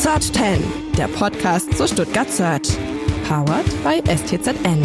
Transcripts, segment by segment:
Search 10, der Podcast zu Stuttgart Search. Powered by STZN.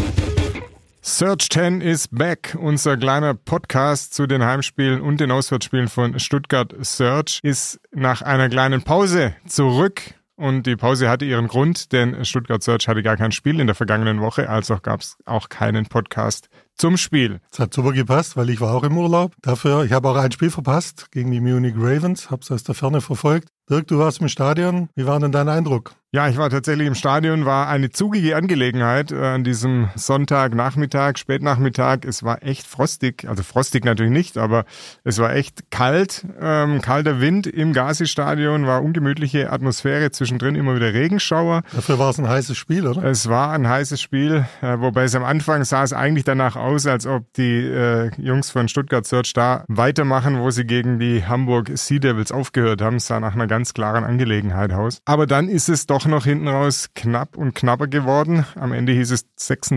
Search 10 is back. Unser kleiner Podcast zu den Heimspielen und den Auswärtsspielen von Stuttgart Search ist nach einer kleinen Pause zurück. Und die Pause hatte ihren Grund, denn Stuttgart Search hatte gar kein Spiel in der vergangenen Woche, also gab es auch keinen Podcast zum Spiel. Es hat super gepasst, weil ich war auch im Urlaub. Ich habe auch ein Spiel verpasst gegen die Munich Ravens, habe es aus der Ferne verfolgt. Dirk, du warst im Stadion. Wie war denn dein Eindruck? Ja, ich war tatsächlich im Stadion, war eine zugige Angelegenheit an diesem Sonntagnachmittag, Spätnachmittag. Es war echt frostig, also frostig natürlich nicht, aber es war echt kalt. Kalter Wind im Gazi-Stadion, war ungemütliche Atmosphäre, zwischendrin immer wieder Regenschauer. Dafür war es ein heißes Spiel, oder? Es war ein heißes Spiel, wobei es am Anfang sah es eigentlich danach aus, als ob die Jungs von Stuttgart Search da weitermachen, wo sie gegen die Hamburg Sea Devils aufgehört haben. Es sah nach einer ganz klaren Angelegenheit aus. Aber dann ist es doch noch hinten raus knapp und knapper geworden. Am Ende hieß es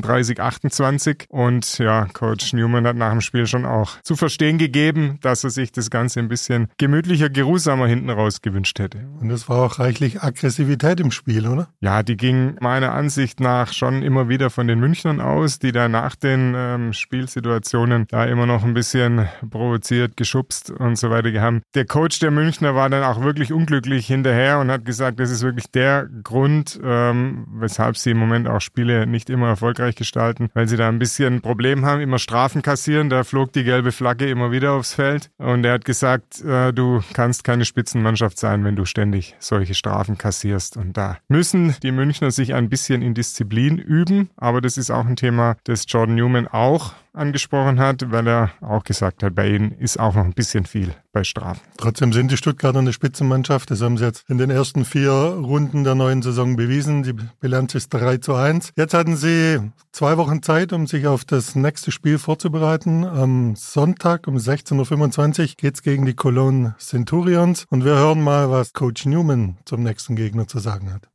36-28 und ja, Coach Newman hat nach dem Spiel schon auch zu verstehen gegeben, dass er sich das Ganze ein bisschen gemütlicher, geruhsamer hinten raus gewünscht hätte. Und es war auch reichlich Aggressivität im Spiel, oder? Ja, die ging meiner Ansicht nach schon immer wieder von den Münchnern aus, die da nach den Spielsituationen da immer noch ein bisschen provoziert, geschubst und so weiter haben. Der Coach der Münchner war dann auch wirklich unglücklich hinterher und hat gesagt, das ist wirklich der Grund, weshalb sie im Moment auch Spiele nicht immer erfolgreich gestalten, weil sie da ein bisschen ein Problem haben, immer Strafen kassieren. Da flog die gelbe Flagge immer wieder aufs Feld und er hat gesagt, du kannst keine Spitzenmannschaft sein, wenn du ständig solche Strafen kassierst. Und da müssen die Münchner sich ein bisschen in Disziplin üben, aber das ist auch ein Thema, das Jordan Newman auch angesprochen hat, weil er auch gesagt hat, bei ihnen ist auch noch ein bisschen viel bei Strafen. Trotzdem sind die Stuttgarter eine Spitzenmannschaft. Das haben sie jetzt in den ersten 4 Runden der neuen Saison bewiesen. Die Bilanz ist 3-1. Jetzt hatten sie 2 Wochen Zeit, um sich auf das nächste Spiel vorzubereiten. Am Sonntag um 16.25 Uhr geht's gegen die Cologne Centurions. Und wir hören mal, was Coach Newman zum nächsten Gegner zu sagen hat.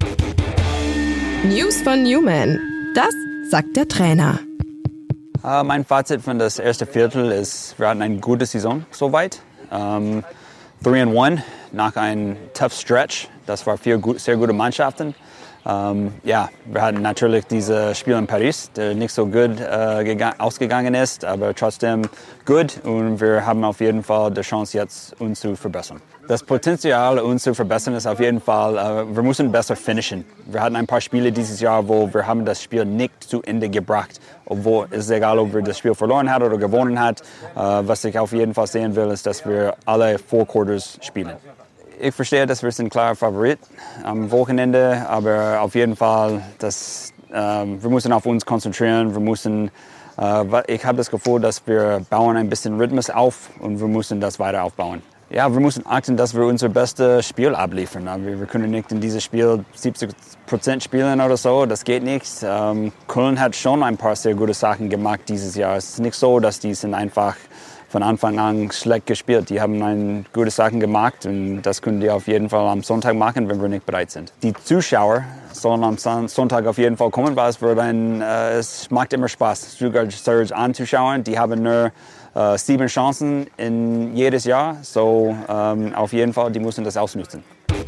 News von Newman. Das sagt der Trainer. Mein Fazit von das erste Viertel ist, wir hatten eine gute Saison soweit. 3-1 nach einem tough Stretch. Das war 4 sehr gute Mannschaften. Wir hatten natürlich dieses Spiel in Paris, der nicht so gut ausgegangen ist, aber trotzdem gut. Und wir haben auf jeden Fall die Chance jetzt, uns zu verbessern. Das Potenzial, uns zu verbessern, ist auf jeden Fall, wir müssen besser finishen. Wir hatten ein paar Spiele dieses Jahr, wo wir haben das Spiel nicht zu Ende gebracht. Obwohl es ist egal, ob wir das Spiel verloren haben oder gewonnen haben. Was ich auf jeden Fall sehen will, ist, dass wir alle 4 Quarters spielen. Ich verstehe, dass wir sind klarer Favorit am Wochenende, aber auf jeden Fall, wir müssen auf uns konzentrieren. Ich habe das Gefühl, dass wir bauen ein bisschen Rhythmus auf und wir müssen das weiter aufbauen. Ja, wir müssen achten, dass wir unser bestes Spiel abliefern. Wir können nicht in dieses Spiel 70% spielen oder so, das geht nicht. Köln hat schon ein paar sehr gute Sachen gemacht dieses Jahr. Es ist nicht so, dass die sind einfach von Anfang an schlecht gespielt. Die haben gute Sachen gemacht und das können die auf jeden Fall am Sonntag machen, wenn wir nicht bereit sind. Die Zuschauer sollen am Sonntag auf jeden Fall kommen, weil es macht immer Spaß, Stuttgart Search anzuschauen. Die haben nur 7 Chancen in jedes Jahr, so auf jeden Fall, die müssen das ausnutzen.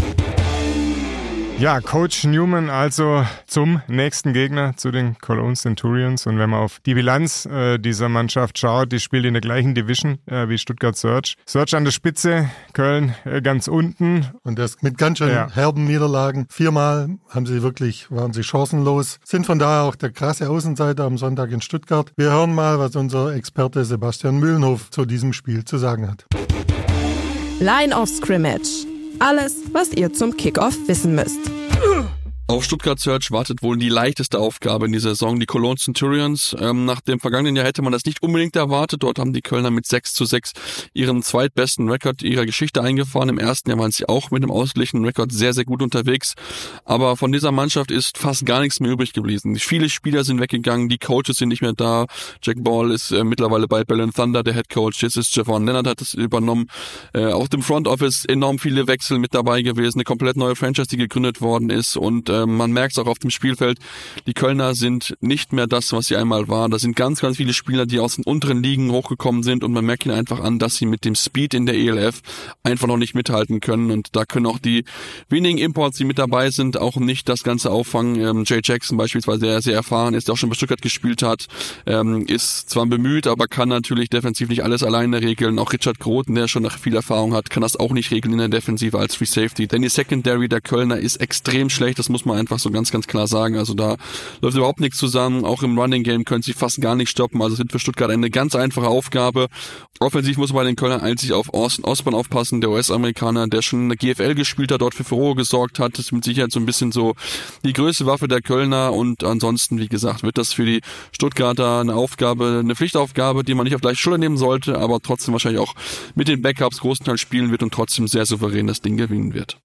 Ja, Coach Newman also zum nächsten Gegner, zu den Cologne Centurions. Und wenn man auf die Bilanz dieser Mannschaft schaut, die spielt in der gleichen Division wie Stuttgart Search. Search an der Spitze, Köln ganz unten. Und das mit ganz schön herben Niederlagen. 4-mal waren sie chancenlos. Sind von daher auch der krasse Außenseiter am Sonntag in Stuttgart. Wir hören mal, was unser Experte Sebastian Mühlenhof zu diesem Spiel zu sagen hat. Line of Scrimmage. Alles, was ihr zum Kickoff wissen müsst. Auf Stuttgart Search wartet wohl die leichteste Aufgabe in dieser Saison, die Cologne Centurions. Nach dem vergangenen Jahr hätte man das nicht unbedingt erwartet. Dort haben die Kölner mit 6-6 ihren zweitbesten Rekord ihrer Geschichte eingefahren. Im ersten Jahr waren sie auch mit einem ausgeglichenen Rekord sehr, sehr gut unterwegs. Aber von dieser Mannschaft ist fast gar nichts mehr übrig geblieben. Viele Spieler sind weggegangen, die Coaches sind nicht mehr da. Jack Ball ist mittlerweile bei Berlin Thunder der Head Coach. Jetzt ist Stefan Lennart, hat es übernommen. Auch im Front Office enorm viele Wechsel mit dabei gewesen. Eine komplett neue Franchise, die gegründet worden ist. Und man merkt es auch auf dem Spielfeld, die Kölner sind nicht mehr das, was sie einmal waren. Da sind ganz, ganz viele Spieler, die aus den unteren Ligen hochgekommen sind und man merkt ihnen einfach an, dass sie mit dem Speed in der ELF einfach noch nicht mithalten können und da können auch die wenigen Imports, die mit dabei sind, auch nicht das Ganze auffangen. Jay Jackson beispielsweise, der sehr erfahren ist, der auch schon bei Stuttgart gespielt hat, ist zwar bemüht, aber kann natürlich defensiv nicht alles alleine regeln. Auch Richard Groten, der schon noch viel Erfahrung hat, kann das auch nicht regeln in der Defensive als Free Safety. Denn die Secondary der Kölner ist extrem schlecht, das muss man einfach so ganz, ganz klar sagen. Also da läuft überhaupt nichts zusammen. Auch im Running Game können sie fast gar nicht stoppen. Also es wird für Stuttgart eine ganz einfache Aufgabe. Offensiv muss man bei den Kölnern einzig auf Austin Osborn aufpassen, der US-Amerikaner, der schon in der GFL gespielt hat, dort für Furore gesorgt hat. Das ist mit Sicherheit so ein bisschen so die größte Waffe der Kölner und ansonsten, wie gesagt, wird das für die Stuttgarter eine Aufgabe, eine Pflichtaufgabe, die man nicht auf leichte Schulter nehmen sollte, aber trotzdem wahrscheinlich auch mit den Backups großteils spielen wird und trotzdem sehr souverän das Ding gewinnen wird.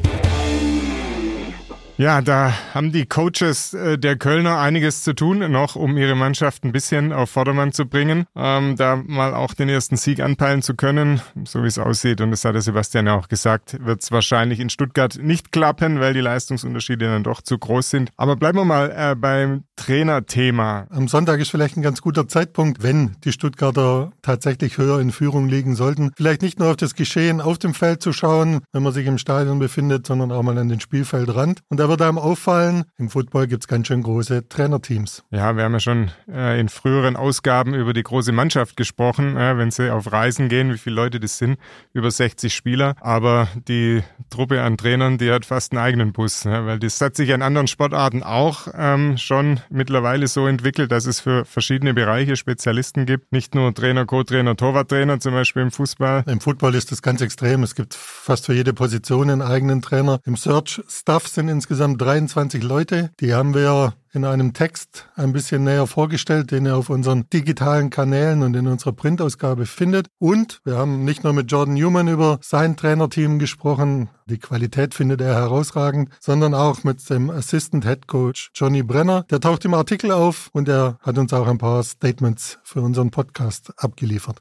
Ja, da haben die Coaches der Kölner einiges zu tun noch, um ihre Mannschaft ein bisschen auf Vordermann zu bringen, da mal auch den ersten Sieg anpeilen zu können, so wie es aussieht. Und das hat der Sebastian ja auch gesagt, wird es wahrscheinlich in Stuttgart nicht klappen, weil die Leistungsunterschiede dann doch zu groß sind. Aber bleiben wir mal beim Trainerthema. Am Sonntag ist vielleicht ein ganz guter Zeitpunkt, wenn die Stuttgarter tatsächlich höher in Führung liegen sollten. Vielleicht nicht nur auf das Geschehen auf dem Feld zu schauen, wenn man sich im Stadion befindet, sondern auch mal an den Spielfeldrand. Und da wird einem auffallen, im Football gibt es ganz schön große Trainerteams. Ja, wir haben ja schon in früheren Ausgaben über die große Mannschaft gesprochen, wenn sie auf Reisen gehen, wie viele Leute das sind, über 60 Spieler. Aber die Truppe an Trainern, die hat fast einen eigenen Bus, weil das hat sich in anderen Sportarten auch schon mittlerweile so entwickelt, dass es für verschiedene Bereiche Spezialisten gibt. Nicht nur Trainer, Co-Trainer, Torwarttrainer, zum Beispiel im Fußball. Im Football ist das ganz extrem. Es gibt fast für jede Position einen eigenen Trainer. Im Search-Staff sind insgesamt 23 Leute. Die haben wir in einem Text ein bisschen näher vorgestellt, den ihr auf unseren digitalen Kanälen und in unserer Printausgabe findet. Und wir haben nicht nur mit Jordan Newman über sein Trainerteam gesprochen, die Qualität findet er herausragend, sondern auch mit dem Assistant Head Coach Johnny Brenner. Der taucht im Artikel auf und er hat uns auch ein paar Statements für unseren Podcast abgeliefert.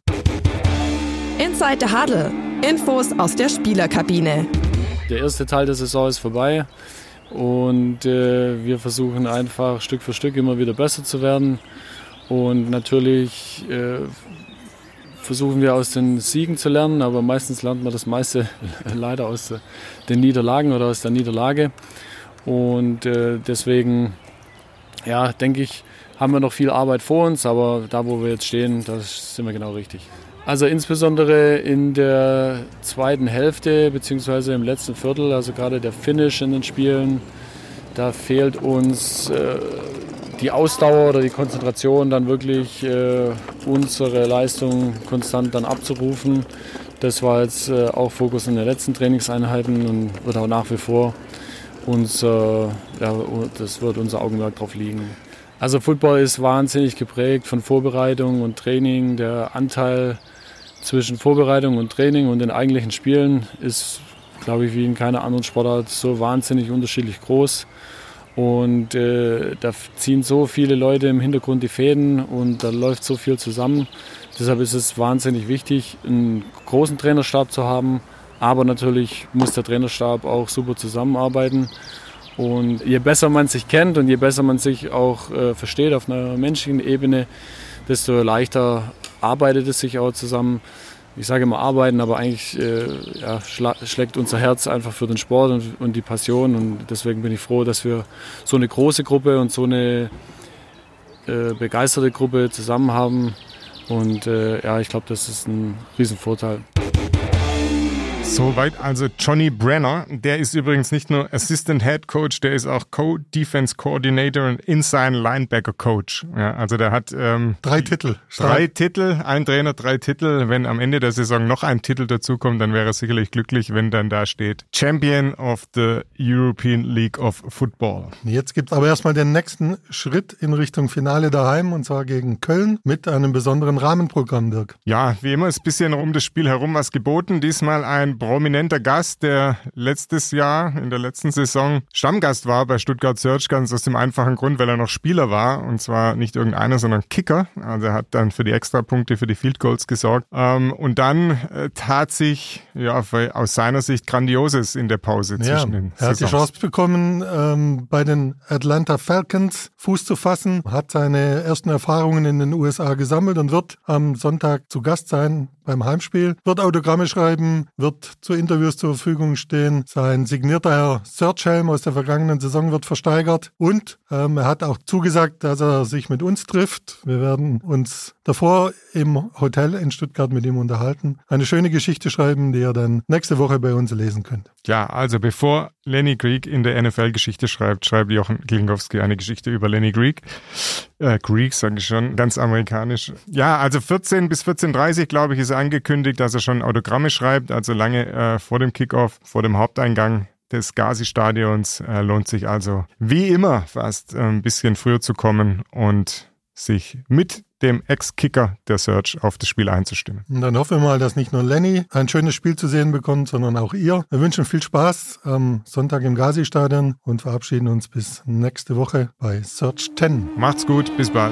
Inside the Huddle. Infos aus der Spielerkabine. Der erste Teil der Saison ist vorbei. Und wir versuchen einfach Stück für Stück immer wieder besser zu werden. Und natürlich versuchen wir aus den Siegen zu lernen, aber meistens lernt man das meiste leider aus den Niederlagen oder aus der Niederlage. Und deswegen, ja, denke ich, haben wir noch viel Arbeit vor uns, aber da, wo wir jetzt stehen, da sind wir genau richtig. Also insbesondere in der zweiten Hälfte beziehungsweise im letzten Viertel, also gerade der Finish in den Spielen, da fehlt uns die Ausdauer oder die Konzentration, dann wirklich unsere Leistung konstant dann abzurufen. Das war jetzt auch Fokus in den letzten Trainingseinheiten und wird auch nach wie vor das wird unser Augenmerk drauf liegen. Also Football ist wahnsinnig geprägt von Vorbereitung und Training. Der Anteil zwischen Vorbereitung und Training und den eigentlichen Spielen ist, glaube ich, wie in keiner anderen Sportart so wahnsinnig unterschiedlich groß. Und da ziehen so viele Leute im Hintergrund die Fäden und da läuft so viel zusammen. Deshalb ist es wahnsinnig wichtig, einen großen Trainerstab zu haben. Aber natürlich muss der Trainerstab auch super zusammenarbeiten. Und je besser man sich kennt und je besser man sich auch versteht auf einer menschlichen Ebene, desto leichter arbeitet es sich auch zusammen. Ich sage immer arbeiten, aber eigentlich schlägt unser Herz einfach für den Sport und die Passion. Und deswegen bin ich froh, dass wir so eine große Gruppe und so eine begeisterte Gruppe zusammen haben. Und ich glaube, das ist ein Riesenvorteil. Soweit also Johnny Brenner. Der ist übrigens nicht nur Assistant Head Coach, der ist auch Co-Defense Coordinator und Inside Linebacker Coach. Ja, also der hat 3 Titel. 3 Titel, ein Trainer, 3 Titel. Wenn am Ende der Saison noch ein Titel dazukommt, dann wäre er sicherlich glücklich, wenn dann da steht Champion of the European League of Football. Jetzt gibt es aber erstmal den nächsten Schritt in Richtung Finale daheim, und zwar gegen Köln mit einem besonderen Rahmenprogramm, Dirk. Ja, wie immer ist ein bisschen um das Spiel herum was geboten. Diesmal ein prominenter Gast, der letztes Jahr, in der letzten Saison, Stammgast war bei Stuttgart Search, ganz aus dem einfachen Grund, weil er noch Spieler war. Und zwar nicht irgendeiner, sondern Kicker. Also er hat dann für die Extrapunkte, für die Field Goals gesorgt. Und dann tat sich aus seiner Sicht Grandioses in der Pause zwischen den Saisons. Er hat die Chance bekommen, bei den Atlanta Falcons Fuß zu fassen, hat seine ersten Erfahrungen in den USA gesammelt und wird am Sonntag zu Gast sein beim Heimspiel, wird Autogramme schreiben, wird zu Interviews zur Verfügung stehen. Sein signierter Search-Helm aus der vergangenen Saison wird versteigert und er hat auch zugesagt, dass er sich mit uns trifft. Wir werden uns davor im Hotel in Stuttgart mit ihm unterhalten. Eine schöne Geschichte schreiben, die ihr dann nächste Woche bei uns lesen könnt. Ja, also bevor Lenny Greek in der NFL-Geschichte schreibt Jochen Klinkowski eine Geschichte über Lenny Greek. Greek, sage ich schon, ganz amerikanisch. Ja, also 14 bis 14:30, glaube ich, ist angekündigt, dass er schon Autogramme schreibt, also lange vor dem Kickoff, vor dem Haupteingang des Gazi-Stadions. Lohnt sich also wie immer fast ein bisschen früher zu kommen und sich mit dem Ex-Kicker der Search auf das Spiel einzustimmen. Und dann hoffen wir mal, dass nicht nur Lenny ein schönes Spiel zu sehen bekommt, sondern auch ihr. Wir wünschen viel Spaß am Sonntag im Gazi-Stadion und verabschieden uns bis nächste Woche bei Search 10. Macht's gut, bis bald.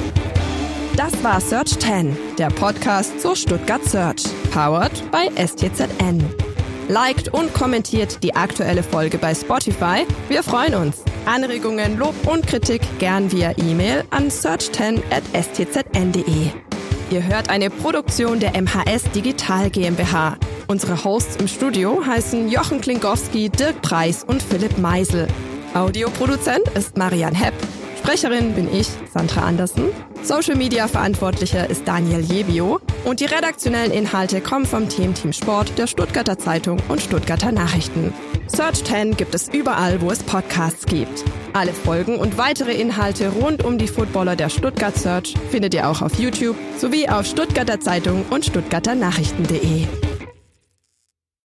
Das war Search 10, der Podcast zur Stuttgart Search, powered by STZN. Liked und kommentiert die aktuelle Folge bei Spotify. Wir freuen uns. Anregungen, Lob und Kritik gern via E-Mail an search10@stzn.de. Ihr hört eine Produktion der MHS Digital GmbH. Unsere Hosts im Studio heißen Jochen Klinkowski, Dirk Preis und Philipp Meisel. Audioproduzent ist Marian Hepp. Sprecherin bin ich, Sandra Andersen. Social-Media-Verantwortlicher ist Daniel Jebio. Und die redaktionellen Inhalte kommen vom Team Sport der Stuttgarter Zeitung und Stuttgarter Nachrichten. Search 10 gibt es überall, wo es Podcasts gibt. Alle Folgen und weitere Inhalte rund um die Footballer der Stuttgart Search findet ihr auch auf YouTube sowie auf Stuttgarter Zeitung und stuttgarternachrichten.de.